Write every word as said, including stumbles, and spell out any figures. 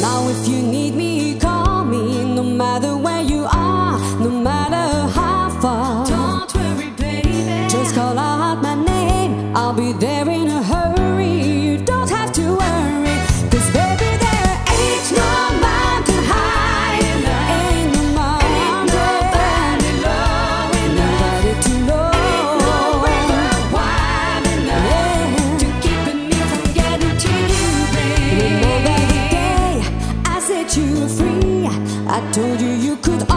Now if you need me, call me. No matter where you are, no matter how far. Don't worry, baby. Just call out my name, I'll be there in a hurry. You don't have to worry, 'cause baby there ain't no mountain high enough. Ain't no mountain, Nobody low enough. nobody too low. Ain't no river wide enough Yeah. to keep me from getting to you, baby. Remember the day I set you free. I told you you could